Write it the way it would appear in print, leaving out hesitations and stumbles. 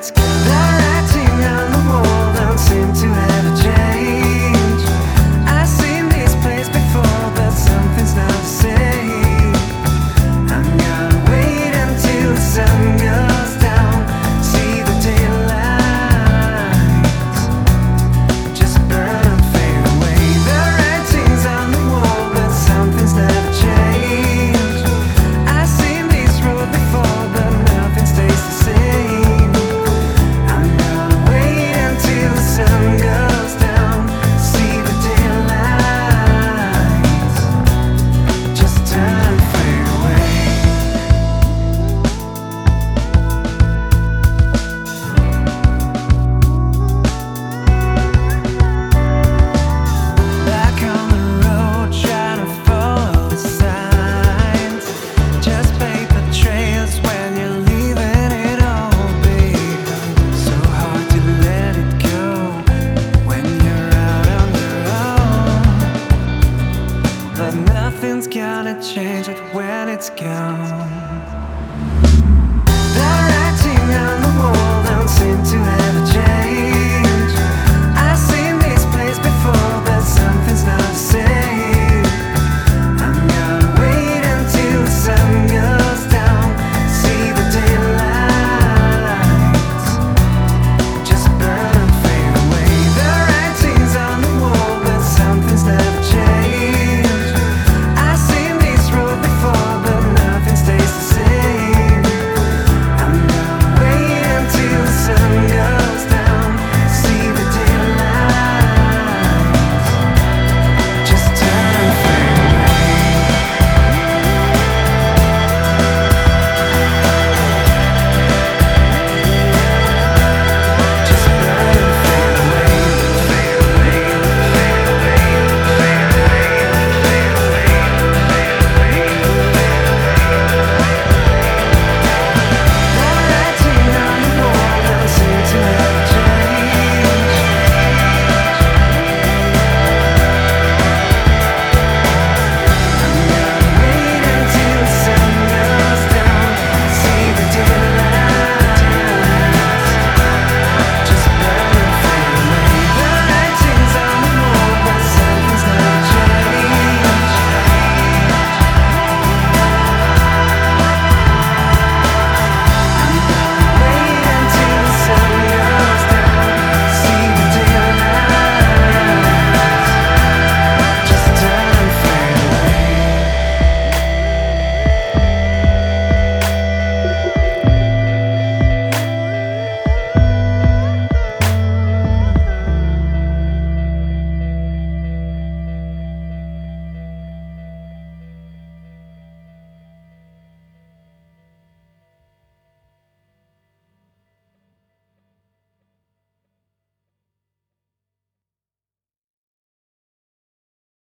it's gone. The writing on the wall don't seem to ever change. I've seen this place before, but something's not the same. I'm gonna wait until the sun goes down, see the daylight just burn and fade away. The writing's on the wall, but something's never changed. I've seen this road before, but nothing stays the same. I'm gonna wait until the sun goes down, see the daylight just turn and fade away. Back on the road, trying to follow the signs. Just paper trails when you're leaving it all behind. So hard to let it go when you're out on your own. But nothing's gonna change it when it's gone. The writing on the wall don't seem to